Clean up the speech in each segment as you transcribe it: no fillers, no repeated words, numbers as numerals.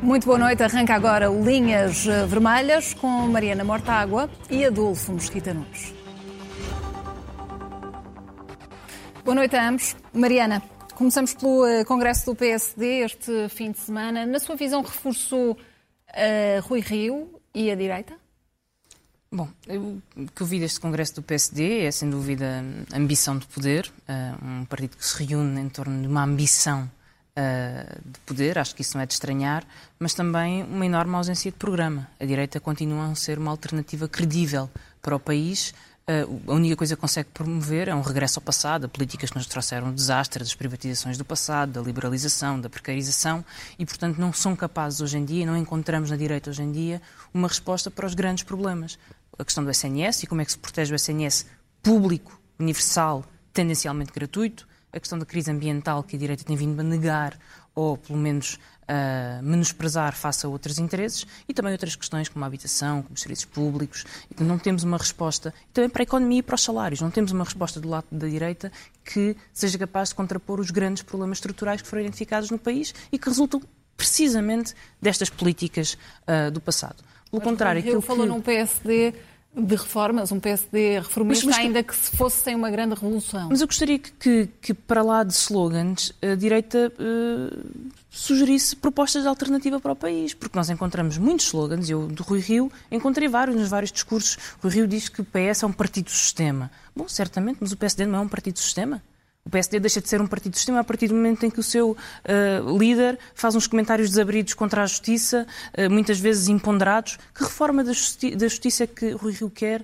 Muito boa noite. Arranca agora o Linhas Vermelhas com Mariana Mortágua e Adolfo Mesquita Nunes. Boa noite a ambos. Mariana, começamos pelo Congresso do PSD este fim de semana. Na sua visão, reforçou Rui Rio e a direita? Bom, o que eu vi deste Congresso do PSD é, sem dúvida, a ambição de poder. Um partido que se reúne em torno de uma ambição de poder, acho que isso não é de estranhar, mas também uma enorme ausência de programa. A direita continua a ser uma alternativa credível para o país. A única coisa que consegue promover é um regresso ao passado, a políticas que nos trouxeram o desastre das privatizações do passado, da liberalização, da precarização e, portanto, não são capazes hoje em dia, não encontramos na direita hoje em dia, uma resposta para os grandes problemas. A questão do SNS e como é que se protege o SNS público, universal, tendencialmente gratuito, a questão da crise ambiental que a direita tem vindo a negar ou, pelo menos, menosprezar face a outros interesses e também outras questões como a habitação, como os serviços públicos. Então, não temos uma resposta, e também para a economia e para os salários, não temos uma resposta do lado da direita que seja capaz de contrapor os grandes problemas estruturais que foram identificados no país e que resultam precisamente destas políticas do passado. Pelo contrário, aquilo que falou num PSD de reformas, um PSD reformista, ainda que se fosse sem uma grande revolução. Mas eu gostaria que para lá de slogans, a direita sugerisse propostas de alternativa para o país, porque nós encontramos muitos slogans. Eu, do Rui Rio, encontrei vários nos vários discursos. Rui Rio diz que o PS é um partido-sistema. Bom, certamente, mas o PSD não é um partido-sistema. O PSD deixa de ser um partido-sistema a partir do momento em que o seu líder faz uns comentários desabridos contra a justiça, muitas vezes imponderados. Que reforma da justiça que Rui Rio quer,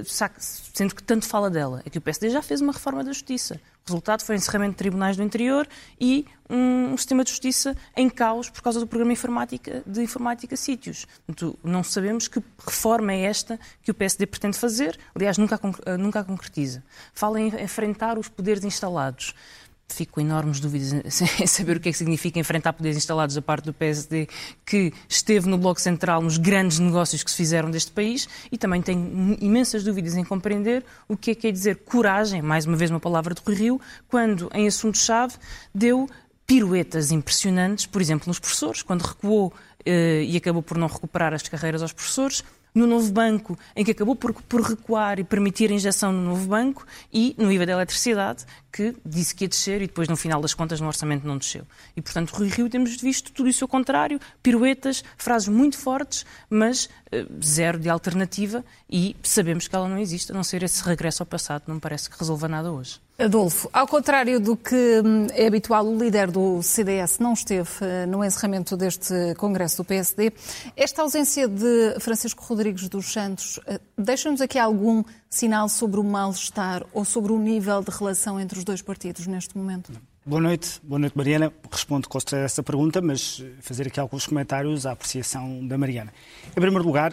sendo que tanto fala dela? É que o PSD já fez uma reforma da justiça. O resultado foi o encerramento de tribunais do interior e um sistema de justiça em caos por causa do programa de informática sítios. Portanto, não sabemos que reforma é esta que o PSD pretende fazer. Aliás, nunca a concretiza. Fala em enfrentar os poderes instalados. Fico com enormes dúvidas em saber o que é que significa enfrentar poderes instalados da parte do PSD, que esteve no Bloco Central nos grandes negócios que se fizeram deste país, e também tenho imensas dúvidas em compreender o que é quer dizer coragem, mais uma vez uma palavra de Rui Rio, quando em assunto-chave deu piruetas impressionantes, por exemplo, nos professores, quando recuou e acabou por não recuperar as carreiras aos professores, no novo banco, em que acabou por recuar e permitir a injeção no novo banco, e no IVA da eletricidade, que disse que ia descer e depois, no final das contas, no orçamento não desceu. E, portanto, Rui Rio temos visto tudo isso ao contrário, piruetas, frases muito fortes, mas zero de alternativa, e sabemos que ela não existe, a não ser esse regresso ao passado, não me parece que resolva nada hoje. Adolfo, ao contrário do que é habitual, o líder do CDS não esteve no encerramento deste Congresso do PSD. Esta ausência de Francisco Rodrigues dos Santos deixa-nos aqui algum sinal sobre o mal-estar ou sobre o nível de relação entre os dois partidos neste momento? Boa noite, Mariana. Respondo com certeza a essa pergunta, mas fazer aqui alguns comentários à apreciação da Mariana. Em primeiro lugar,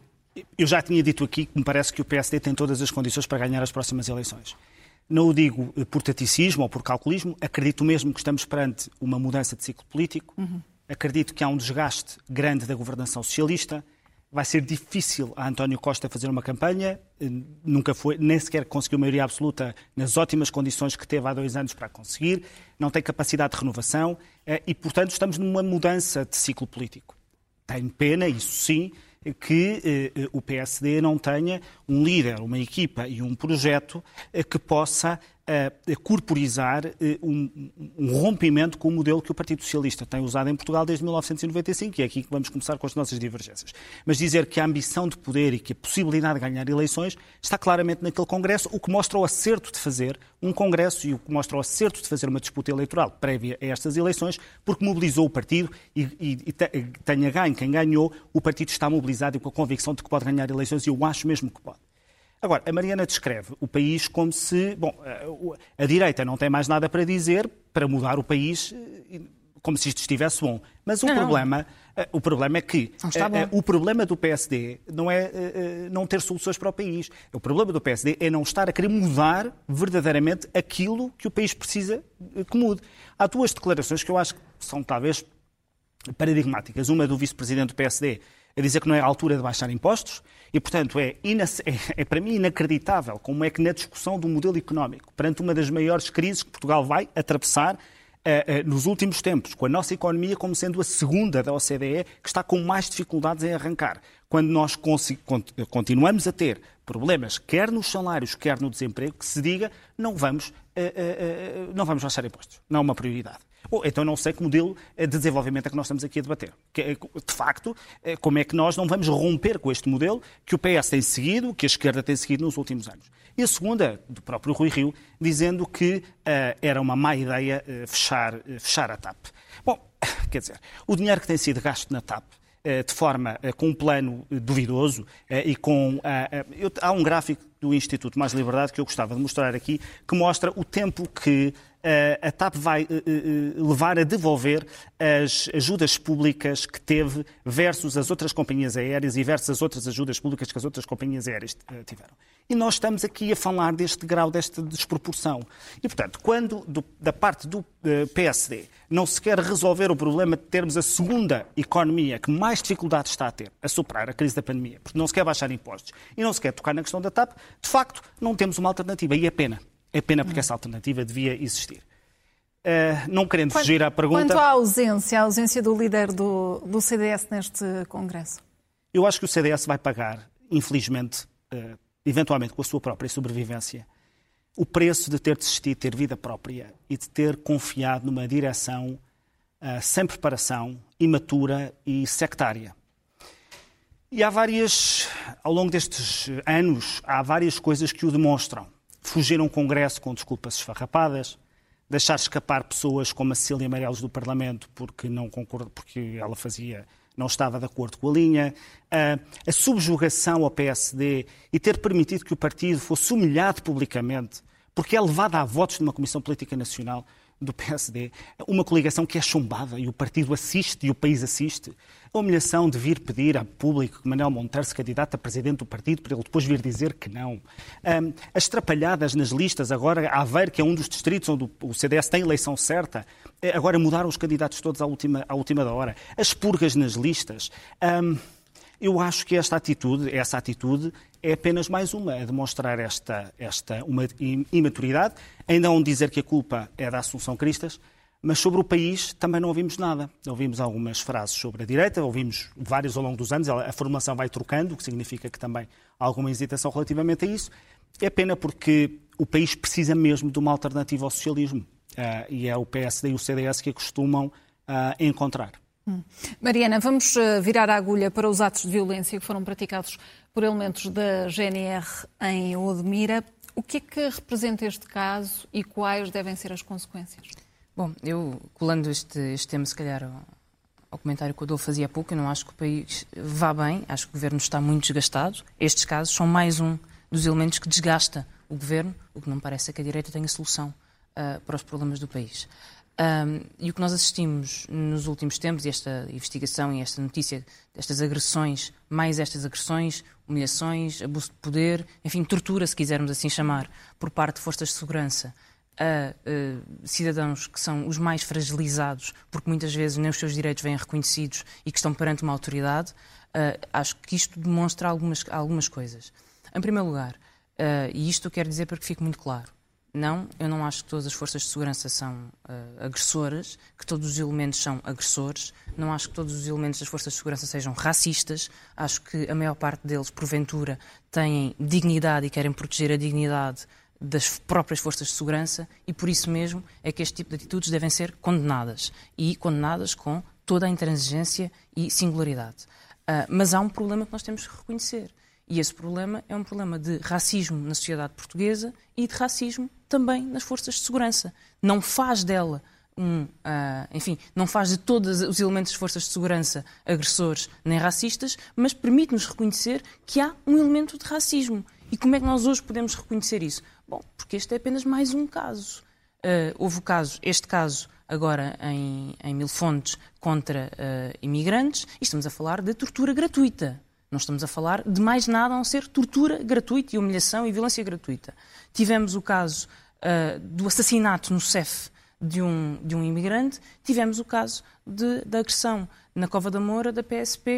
eu já tinha dito aqui que me parece que o PSD tem todas as condições para ganhar as próximas eleições. Não o digo por taticismo ou por calculismo, acredito mesmo que estamos perante uma mudança de ciclo político, acredito que há um desgaste grande da governação socialista, vai ser difícil a António Costa fazer uma campanha, nunca foi, nem sequer conseguiu maioria absoluta nas ótimas condições que teve há 2 anos para conseguir, não tem capacidade de renovação e, portanto, estamos numa mudança de ciclo político. Tenho pena, isso sim, que o PSD não tenha um líder, uma equipa e um projeto que possa corporizar um rompimento com o modelo que o Partido Socialista tem usado em Portugal desde 1995, e é aqui que vamos começar com as nossas divergências. Mas dizer que a ambição de poder e que a possibilidade de ganhar eleições está claramente naquele Congresso, o que mostra o acerto de fazer um Congresso e o que mostra o acerto de fazer uma disputa eleitoral prévia a estas eleições, porque mobilizou o partido e tenha ganho quem ganhou, o partido está mobilizado e com a convicção de que pode ganhar eleições, e eu acho mesmo que pode. Agora, a Mariana descreve o país como se... Bom, a direita não tem mais nada para dizer para mudar o país como se isto estivesse bom. Mas o problema é que o problema do PSD não é não ter soluções para o país. O problema do PSD é não estar a querer mudar verdadeiramente aquilo que o país precisa que mude. Há 2 declarações que eu acho que são talvez paradigmáticas. Uma do vice-presidente do PSD a dizer que não é a altura de baixar impostos e, portanto, é para mim inacreditável como é que na discussão do modelo económico, perante uma das maiores crises que Portugal vai atravessar, nos últimos tempos, com a nossa economia como sendo a segunda da OCDE, que está com mais dificuldades em arrancar. Quando nós continuamos a ter problemas, quer nos salários, quer no desemprego, que se diga, não vamos baixar impostos. Não é uma prioridade. Ou então não sei que modelo de desenvolvimento é que nós estamos aqui a debater. De facto, como é que nós não vamos romper com este modelo que o PS tem seguido, que a esquerda tem seguido nos últimos anos. E a segunda, do próprio Rui Rio, dizendo que era uma má ideia fechar a TAP. Bom, quer dizer, o dinheiro que tem sido gasto na TAP, de forma com um plano duvidoso e com... há um gráfico do Instituto Mais Liberdade que eu gostava de mostrar aqui, que mostra o tempo que a TAP vai levar a devolver as ajudas públicas que teve versus as outras companhias aéreas e versus as outras ajudas públicas que as outras companhias aéreas tiveram. E nós estamos aqui a falar deste grau, desta desproporção. E, portanto, quando da parte do PSD não se quer resolver o problema de termos a segunda economia que mais dificuldades está a ter a superar a crise da pandemia, porque não se quer baixar impostos e não se quer tocar na questão da TAP, de facto, não temos uma alternativa. E é pena. É pena porque essa alternativa devia existir. Não querendo fugir à pergunta... Quanto à ausência do líder do CDS neste Congresso? Eu acho que o CDS vai pagar, infelizmente, eventualmente com a sua própria sobrevivência, o preço de ter desistido de ter vida própria e de ter confiado numa direção sem preparação, imatura e sectária. E ao longo destes anos, há várias coisas que o demonstram. Fugir a um Congresso com desculpas esfarrapadas, deixar escapar pessoas como a Cecília Meirelles do Parlamento porque ela não estava de acordo com a linha, a subjugação ao PSD e ter permitido que o partido fosse humilhado publicamente porque é levado a votos numa Comissão Política Nacional do PSD, uma coligação que é chumbada e o partido assiste e o país assiste. A humilhação de vir pedir a público que Manuel Monteiro se candidate a presidente do partido para ele depois vir dizer que não. As trapalhadas nas listas, agora Aveiro, que é um dos distritos onde o CDS tem eleição certa, agora mudaram os candidatos todos à última da hora. As purgas nas listas. Eu acho que essa atitude é apenas mais uma, a demonstrar uma imaturidade. Ainda vão dizer que a culpa é da Assunção Cristas, mas sobre o país também não ouvimos nada. Ouvimos algumas frases sobre a direita, ouvimos várias ao longo dos anos, a formulação vai trocando, o que significa que também há alguma hesitação relativamente a isso. É pena porque o país precisa mesmo de uma alternativa ao socialismo e é o PSD e o CDS que a costumam encontrar. Mariana, vamos virar a agulha para os atos de violência que foram praticados por elementos da GNR em Odmira. O que é que representa este caso e quais devem ser as consequências? Bom, eu, colando este tema, se calhar, ao comentário que o Adolfo fazia há pouco, eu não acho que o país vá bem, acho que o Governo está muito desgastado. Estes casos são mais um dos elementos que desgasta o Governo, o que não me parece é que a direita tenha solução para os problemas do país. E o que nós assistimos nos últimos tempos, e esta investigação e esta notícia, estas agressões, mais estas agressões, humilhações, abuso de poder, enfim, tortura, se quisermos assim chamar, por parte de forças de segurança a cidadãos que são os mais fragilizados, porque muitas vezes nem os seus direitos vêm reconhecidos e que estão perante uma autoridade, acho que isto demonstra algumas coisas. Em primeiro lugar, e isto eu quero dizer para que fique muito claro, não, eu não acho que todas as forças de segurança são agressoras, que todos os elementos são agressores, não acho que todos os elementos das forças de segurança sejam racistas, acho que a maior parte deles, porventura, têm dignidade e querem proteger a dignidade das próprias forças de segurança e por isso mesmo é que este tipo de atitudes devem ser condenadas e condenadas com toda a intransigência e singularidade. Mas há um problema que nós temos que reconhecer. E esse problema é um problema de racismo na sociedade portuguesa e de racismo também nas forças de segurança. Não faz dela não faz de todos os elementos das forças de segurança agressores nem racistas, mas permite-nos reconhecer que há um elemento de racismo. E como é que nós hoje podemos reconhecer isso? Bom, porque este é apenas mais um caso. Houve este caso agora em Mil Fontes contra imigrantes e estamos a falar de tortura gratuita. Não estamos a falar de mais nada a não ser tortura gratuita e humilhação e violência gratuita. Tivemos o caso do assassinato no CEF de um imigrante, tivemos o caso da agressão na Cova da Moura da PSP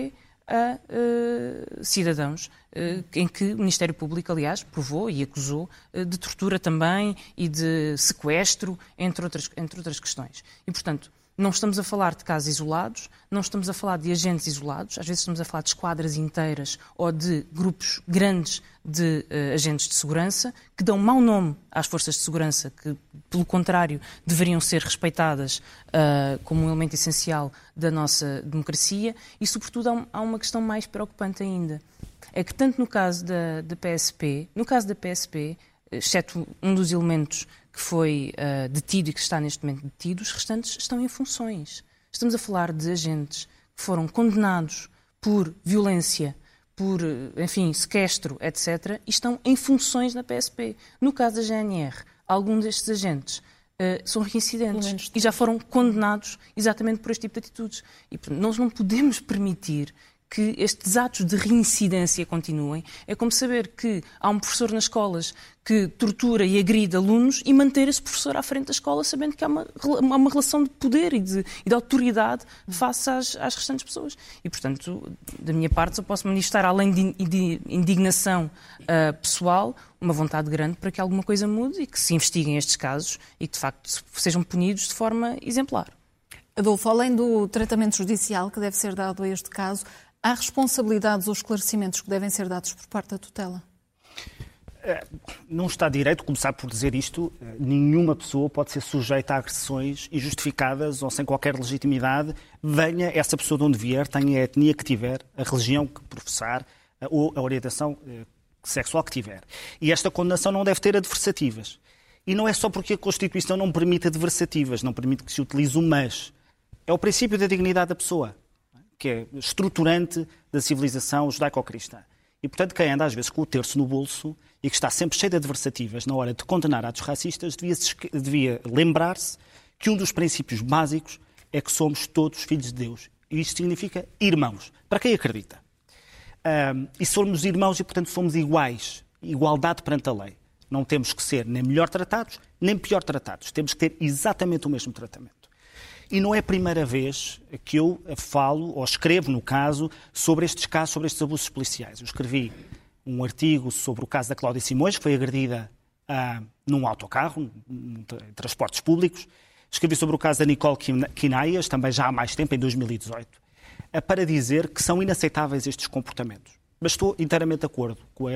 a cidadãos, em que o Ministério Público, aliás, provou e acusou de tortura também e de sequestro, entre outras questões. E, portanto, não estamos a falar de casos isolados, não estamos a falar de agentes isolados, às vezes estamos a falar de esquadras inteiras ou de grupos grandes de agentes de segurança que dão mau nome às forças de segurança, que, pelo contrário, deveriam ser respeitadas como um elemento essencial da nossa democracia. E, sobretudo, há uma questão mais preocupante ainda. É que, tanto no caso da PSP, exceto um dos elementos que foi detido e que está neste momento detido, os restantes estão em funções. Estamos a falar de agentes que foram condenados por violência, por, enfim, sequestro, etc., e estão em funções na PSP. No caso da GNR, alguns destes agentes são reincidentes e já foram condenados exatamente por este tipo de atitudes. E nós não podemos permitir que estes atos de reincidência continuem. É como saber que há um professor nas escolas que tortura e agride alunos e manter esse professor à frente da escola sabendo que há uma relação de poder e de autoridade face às restantes pessoas. E, portanto, da minha parte, eu posso manifestar, além de indignação pessoal, uma vontade grande para que alguma coisa mude e que se investiguem estes casos e que, de facto, sejam punidos de forma exemplar. Adolfo, além do tratamento judicial que deve ser dado a este caso, há responsabilidades ou esclarecimentos que devem ser dados por parte da tutela? Não está direito, começar por dizer isto, nenhuma pessoa pode ser sujeita a agressões injustificadas ou sem qualquer legitimidade, venha essa pessoa de onde vier, tenha a etnia que tiver, a religião que professar ou a orientação sexual que tiver. E esta condenação não deve ter adversativas. E não é só porque a Constituição não permite adversativas, não permite que se utilize o mas. É o princípio da dignidade da pessoa, que é estruturante da civilização judaico-cristã. E, portanto, quem anda às vezes com o terço no bolso e que está sempre cheio de adversativas na hora de condenar atos racistas, devia lembrar-se que um dos princípios básicos é que somos todos filhos de Deus. E isto significa irmãos. Para quem acredita? E somos irmãos e, portanto, somos iguais. Igualdade perante a lei. Não temos que ser nem melhor tratados, nem pior tratados. Temos que ter exatamente o mesmo tratamento. E não é a primeira vez que eu falo, ou escrevo, no caso, sobre estes casos, sobre estes abusos policiais. Eu escrevi um artigo sobre o caso da Cláudia Simões, que foi agredida num autocarro, em transportes públicos. Escrevi sobre o caso da Nicole Quinaias, também já há mais tempo, em 2018, para dizer que são inaceitáveis estes comportamentos. Mas estou inteiramente de acordo com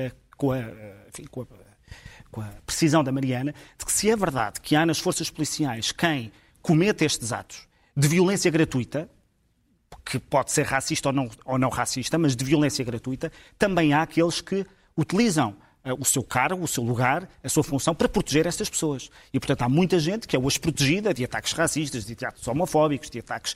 a precisão da Mariana, de que se é verdade que há nas forças policiais quem comete estes atos de violência gratuita, que pode ser racista ou não racista, mas de violência gratuita, também há aqueles que utilizam o seu cargo, o seu lugar, a sua função para proteger estas pessoas. E, portanto, há muita gente que é hoje protegida de ataques racistas, de ataques homofóbicos, de ataques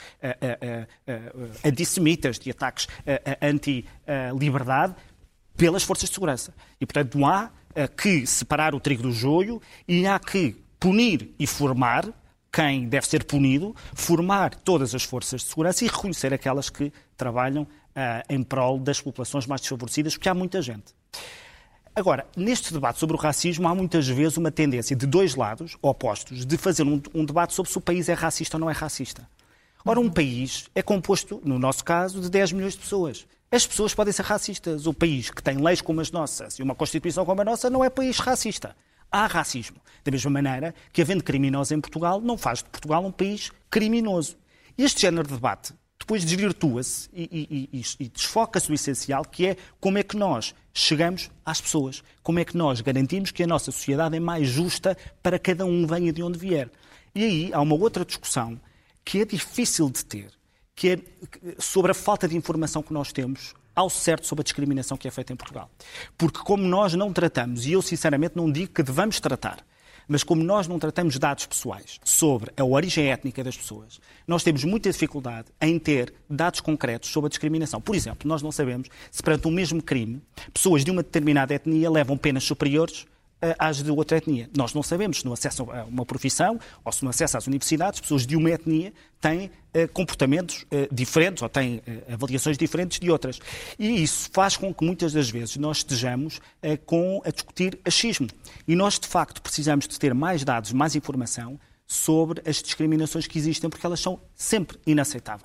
antissemitas, de ataques anti-liberdade, pelas forças de segurança. E, portanto, há que separar o trigo do joio e há que punir e formar quem deve ser punido, formar todas as forças de segurança e reconhecer aquelas que trabalham em prol das populações mais desfavorecidas, porque há muita gente. Agora, neste debate sobre o racismo, há muitas vezes uma tendência de dois lados opostos de fazer um debate sobre se o país é racista ou não é racista. Ora, um país é composto, no nosso caso, de 10 milhões de pessoas. As pessoas podem ser racistas. O país que tem leis como as nossas e uma Constituição como a nossa não é país racista. Há racismo. Da mesma maneira que, havendo criminosos em Portugal, não faz de Portugal um país criminoso. Este género de debate depois desvirtua-se e desfoca-se do essencial, que é como é que nós chegamos às pessoas, como é que nós garantimos que a nossa sociedade é mais justa para cada um, venha de onde vier. E aí há uma outra discussão que é difícil de ter, que é sobre a falta de informação que nós temos ao certo sobre a discriminação que é feita em Portugal. Porque como nós não tratamos, e eu sinceramente não digo que devamos tratar, mas como nós não tratamos dados pessoais sobre a origem étnica das pessoas, nós temos muita dificuldade em ter dados concretos sobre a discriminação. Por exemplo, nós não sabemos se perante um mesmo crime, pessoas de uma determinada etnia levam penas superiores às de outra etnia. Nós não sabemos se no acesso a uma profissão ou se no acesso às universidades, pessoas de uma etnia têm comportamentos diferentes ou têm avaliações diferentes de outras. E isso faz com que muitas das vezes nós estejamos a discutir achismo. E nós, de facto, precisamos de ter mais dados, mais informação sobre as discriminações que existem, porque elas são sempre inaceitáveis.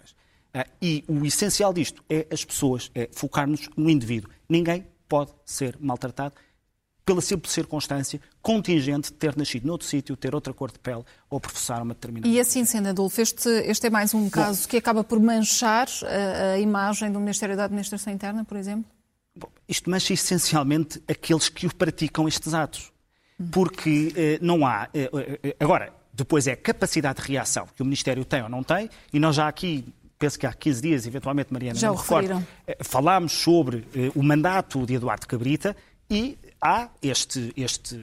E o essencial disto é as pessoas, é focar-nos no indivíduo. Ninguém pode ser maltratado pela simples circunstância contingente de ter nascido noutro sítio, ter outra cor de pele ou professar uma determinada... E assim sendo, Adolfo, este é mais um caso que acaba por manchar a imagem do Ministério da Administração Interna, por exemplo? Bom, isto mancha essencialmente aqueles que o praticam estes atos. Porque não há... Agora, depois é a capacidade de reação que o Ministério tem ou não tem, e nós já aqui... Penso que há 15 dias, eventualmente, Mariana, já o referiram. Falámos sobre o mandato de Eduardo Cabrita e há este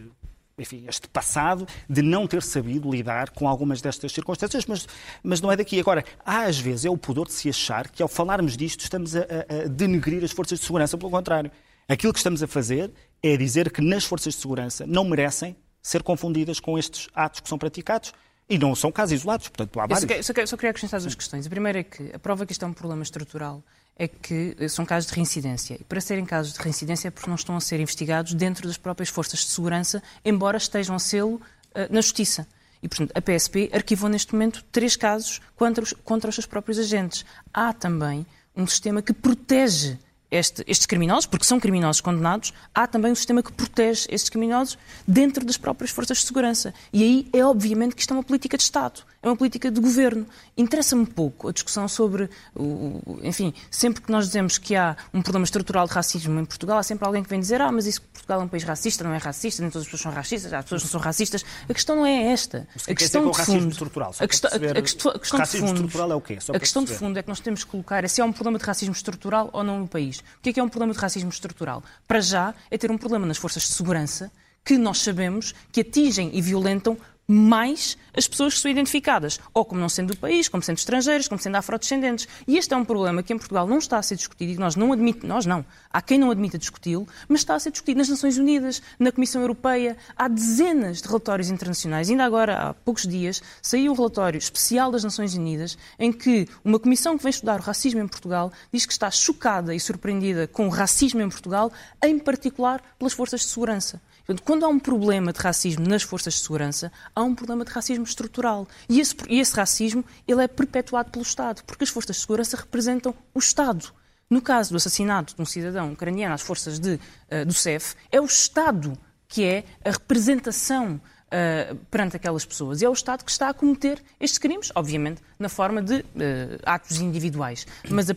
passado de não ter sabido lidar com algumas destas circunstâncias, mas não é daqui. Agora, há às vezes o pudor de se achar que ao falarmos disto estamos a denegrir as forças de segurança. Pelo contrário, aquilo que estamos a fazer é dizer que nas forças de segurança não merecem ser confundidas com estes atos que são praticados. E não são casos isolados, portanto, há vários. Só queria acrescentar duas questões. A primeira é que a prova que isto é um problema estrutural é que são casos de reincidência. E para serem casos de reincidência é porque não estão a ser investigados dentro das próprias forças de segurança, embora estejam a sê-lo na Justiça. E, portanto, a PSP arquivou neste momento 3 casos contra os seus próprios agentes. Há também um sistema que protege estes criminosos, porque são criminosos condenados, há também um sistema que protege estes criminosos dentro das próprias forças de segurança. E aí é obviamente que isto é uma política de Estado, é uma política de governo. Interessa-me pouco a discussão sobre, enfim, sempre que nós dizemos que há um problema estrutural de racismo em Portugal, há sempre alguém que vem dizer, mas isso que Portugal é um país racista, não é racista, nem todas as pessoas são racistas, as pessoas não são racistas. A questão não é esta. A questão de fundo, estrutural, a questão estrutural é o quê? A questão de fundo é que nós temos que colocar se há um problema de racismo estrutural ou não no país. O que é um problema de racismo estrutural? Para já é ter um problema nas forças de segurança que nós sabemos que atingem e violentam mais as pessoas que são identificadas, ou como não sendo do país, como sendo estrangeiros, como sendo afrodescendentes. E este é um problema que em Portugal não está a ser discutido e que há quem não admita discuti-lo, mas está a ser discutido nas Nações Unidas, na Comissão Europeia. Há dezenas de relatórios internacionais. Ainda agora, há poucos dias, saiu um relatório especial das Nações Unidas em que uma comissão que vem estudar o racismo em Portugal diz que está chocada e surpreendida com o racismo em Portugal, em particular pelas forças de segurança. Portanto, quando há um problema de racismo nas forças de segurança, há um problema de racismo estrutural. E esse racismo ele é perpetuado pelo Estado, porque as forças de segurança representam o Estado. No caso do assassinato de um cidadão ucraniano às forças do CEF, é o Estado que é a representação perante aquelas pessoas. E é o Estado que está a cometer estes crimes, obviamente, na forma de atos individuais. Mas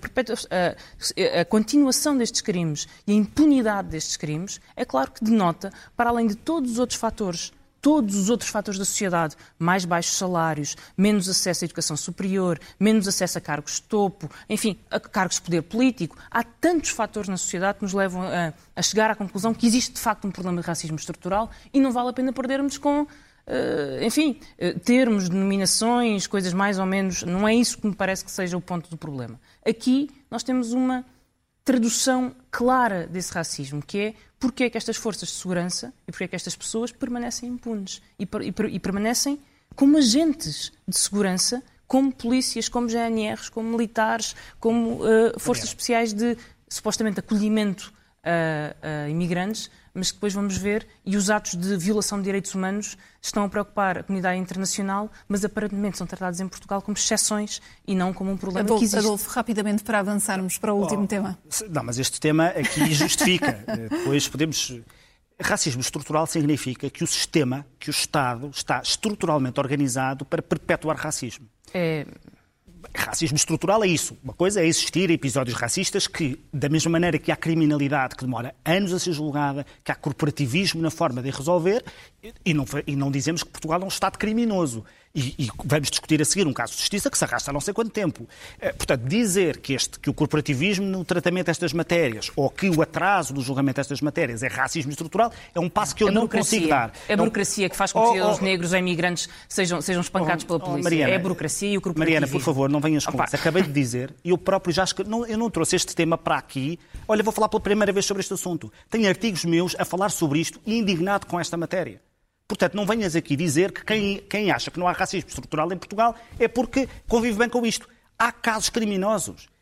a continuação destes crimes e a impunidade destes crimes, é claro que denota, para além de todos os outros fatores da sociedade, mais baixos salários, menos acesso à educação superior, menos acesso a cargos de topo, enfim, a cargos de poder político. Há tantos fatores na sociedade que nos levam a chegar à conclusão que existe, de facto, um problema de racismo estrutural e não vale a pena perdermos com, termos, denominações, coisas mais ou menos. Não é isso que me parece que seja o ponto do problema. Aqui nós temos uma tradução clara desse racismo, que é porque é que estas forças de segurança e porque é que estas pessoas permanecem impunes e permanecem como agentes de segurança, como polícias, como GNRs, como militares, como forças especiais de, supostamente, acolhimento a imigrantes, mas que depois vamos ver, e os atos de violação de direitos humanos estão a preocupar a comunidade internacional, mas aparentemente são tratados em Portugal como exceções e não como um problema que existe. Adolfo, rapidamente para avançarmos para o último tema. Não, mas este tema aqui justifica. Depois podemos... Racismo estrutural significa que o sistema, que o Estado está estruturalmente organizado para perpetuar racismo. Racismo estrutural é isso. Uma coisa é existir episódios racistas que, da mesma maneira que há criminalidade que demora anos a ser julgada, que há corporativismo na forma de resolver, e não dizemos que Portugal é um Estado criminoso. E vamos discutir a seguir um caso de justiça que se arrasta há não sei quanto tempo. Portanto, dizer que o corporativismo no tratamento destas matérias ou que o atraso do julgamento destas matérias é racismo estrutural é um passo que eu não consigo dar. É a burocracia que faz com que os negros ou imigrantes sejam espancados pela polícia. Mariana, é a burocracia e o corporativismo. Mariana, por favor, não venhas com isso. Acabei de dizer, e eu próprio eu não trouxe este tema para aqui. Olha, vou falar pela primeira vez sobre este assunto. Tenho artigos meus a falar sobre isto e indignado com esta matéria. Portanto, não venhas aqui dizer que quem acha que não há racismo estrutural em Portugal é porque convive bem com isto. Há casos criminosos.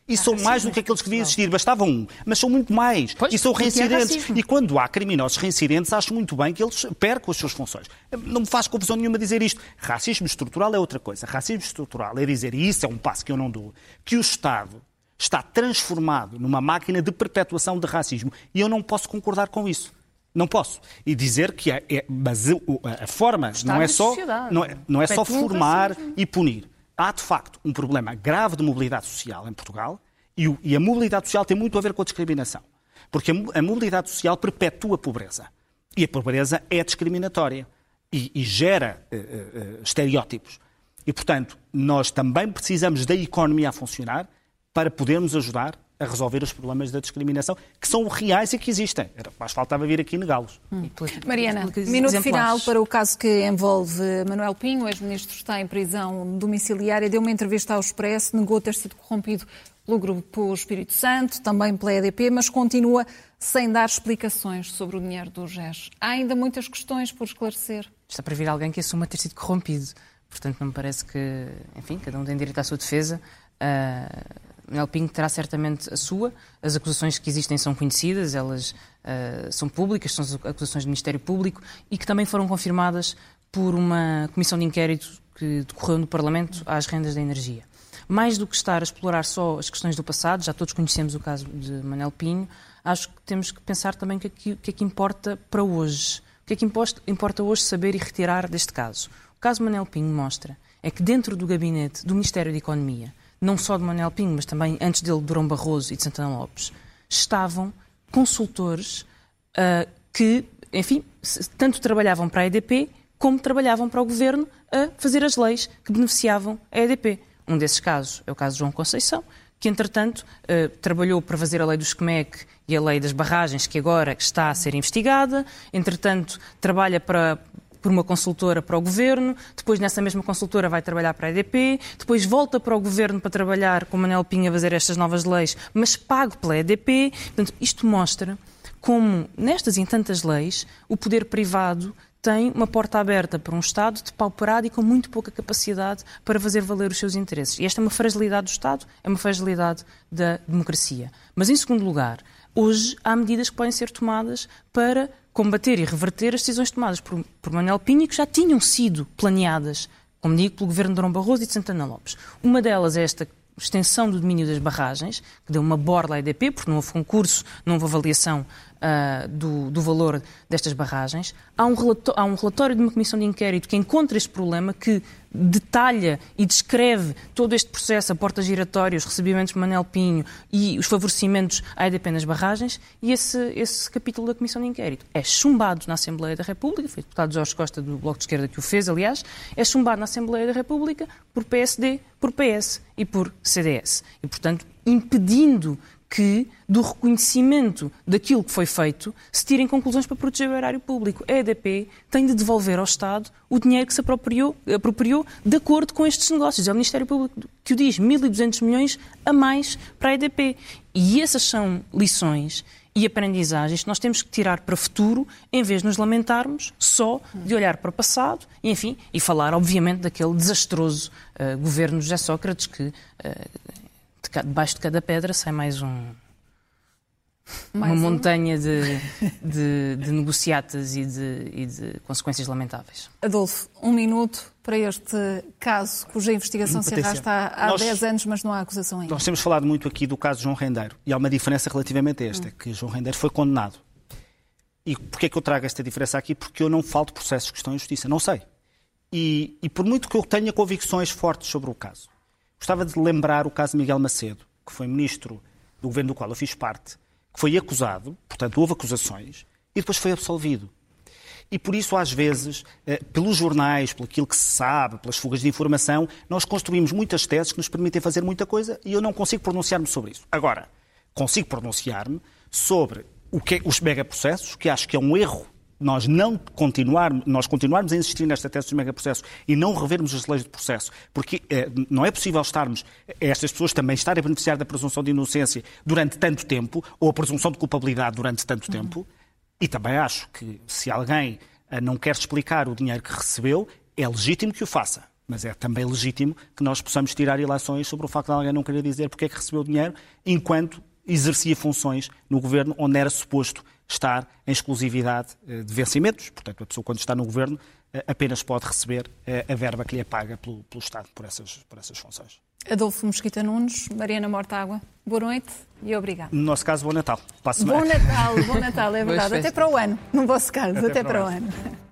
E são mais do que aqueles que deviam existir. Bastava um, mas são muito mais. E são reincidentes. E quando há criminosos reincidentes, acho muito bem que eles percam as suas funções. Não me faz confusão nenhuma dizer isto. Racismo estrutural é outra coisa. Racismo estrutural é dizer, e isso é um passo que eu não dou, que o Estado está transformado numa máquina de perpetuação de racismo. E eu não posso concordar com isso. Não posso. E dizer que mas a forma não é só formar e punir. Há, de facto, um problema grave de mobilidade social em Portugal e a mobilidade social tem muito a ver com a discriminação. Porque a mobilidade social perpetua a pobreza. E a pobreza é discriminatória e gera estereótipos. E, portanto, nós também precisamos da economia a funcionar para podermos ajudar a resolver os problemas da discriminação, que são reais e que existem. Mas faltava vir aqui negá-los. Mariana, minuto final para o caso que envolve Manuel Pinho. O ex-ministro está em prisão domiciliária. Deu uma entrevista ao Expresso, negou ter sido corrompido pelo Grupo Espírito Santo, também pela EDP, mas continua sem dar explicações sobre o dinheiro do GES. Há ainda muitas questões por esclarecer. Está para vir alguém que assuma ter sido corrompido. Portanto, não me parece que, enfim, cada um tem direito à sua defesa. Manuel Pinho terá certamente a sua. As acusações que existem são conhecidas, elas são públicas, são as acusações do Ministério Público e que também foram confirmadas por uma comissão de inquérito que decorreu no Parlamento às rendas da energia. Mais do que estar a explorar só as questões do passado, já todos conhecemos o caso de Manuel Pinho, acho que temos que pensar também o que é que importa para hoje. O que é que importa hoje saber e retirar deste caso? O caso Manuel Pinho mostra é que dentro do gabinete do Ministério da Economia, não só de Manuel Pinho, mas também antes dele de Durão Barroso e de Santana Lopes, estavam consultores que, enfim, tanto trabalhavam para a EDP como trabalhavam para o Governo a fazer as leis que beneficiavam a EDP. Um desses casos é o caso de João Conceição, que, entretanto, trabalhou para fazer a lei do SCMEC e a lei das barragens, que agora está a ser investigada. Entretanto, trabalha por uma consultora para o Governo, depois nessa mesma consultora vai trabalhar para a EDP, depois volta para o Governo para trabalhar com Manuel Pinho a fazer estas novas leis, mas pago pela EDP. Portanto, isto mostra como, nestas e em tantas leis, o poder privado tem uma porta aberta para um Estado depauperado e com muito pouca capacidade para fazer valer os seus interesses. E esta é uma fragilidade do Estado, é uma fragilidade da democracia. Mas, em segundo lugar, hoje há medidas que podem ser tomadas para combater e reverter as decisões tomadas por Manuel Pinho e que já tinham sido planeadas, como digo, pelo Governo de Durão Barroso e de Santana Lopes. Uma delas é esta extensão do domínio das barragens, que deu uma borla à EDP, porque não houve concurso, não houve avaliação do valor destas barragens. Há um relatório de uma comissão de inquérito que encontra este problema, que detalha e descreve todo este processo, a portas giratórias, os recebimentos de Manuel Pinho e os favorecimentos à EDP nas barragens, e esse capítulo da comissão de inquérito é chumbado na Assembleia da República, foi o deputado Jorge Costa do Bloco de Esquerda que o fez, aliás, é chumbado na Assembleia da República por PSD, por PS e por CDS. E, portanto, impedindo que, do reconhecimento daquilo que foi feito, se tirem conclusões para proteger o erário público. A EDP tem de devolver ao Estado o dinheiro que se apropriou de acordo com estes negócios. É o Ministério Público que o diz, 1.200 milhões a mais para a EDP. E essas são lições e aprendizagens que nós temos que tirar para o futuro, em vez de nos lamentarmos só de olhar para o passado e, enfim, e falar, obviamente, daquele desastroso governo de José Sócrates que... debaixo de cada pedra sai mais uma montanha de negociatas e de consequências lamentáveis. Adolfo, 1 minuto para este caso, cuja investigação se arrasta há 10 anos, mas não há acusação ainda. Nós temos falado muito aqui do caso de João Rendeiro, e há uma diferença relativamente a esta, que João Rendeiro foi condenado. E porquê é que eu trago esta diferença aqui? Porque eu não falo de processos que estão em justiça, não sei. E por muito que eu tenha convicções fortes sobre o caso, gostava de lembrar o caso de Miguel Macedo, que foi ministro do governo do qual eu fiz parte, que foi acusado, portanto houve acusações, e depois foi absolvido. E por isso, às vezes, pelos jornais, pelo aquilo que se sabe, pelas fugas de informação, nós construímos muitas teses que nos permitem fazer muita coisa e eu não consigo pronunciar-me sobre isso. Agora, consigo pronunciar-me sobre os megaprocessos, que acho que é um erro nós continuarmos a insistir nesta tese dos megaprocessos e não revermos as leis de processo, porque não é possível estas pessoas também estarem a beneficiar da presunção de inocência durante tanto tempo, ou a presunção de culpabilidade durante tanto tempo, e também acho que se alguém não quer explicar o dinheiro que recebeu, é legítimo que o faça. Mas é também legítimo que nós possamos tirar ilações sobre o facto de alguém não querer dizer porque é que recebeu dinheiro enquanto exercia funções no governo onde era suposto estar em exclusividade de vencimentos. Portanto, a pessoa, quando está no governo, apenas pode receber a verba que lhe é paga pelo Estado por essas funções. Adolfo Mesquita Nunes, Mariana Mortágua, boa noite e obrigado. No nosso caso, bom Natal. Bom Natal, é verdade. Até para o ano, no vosso caso, até para o ano.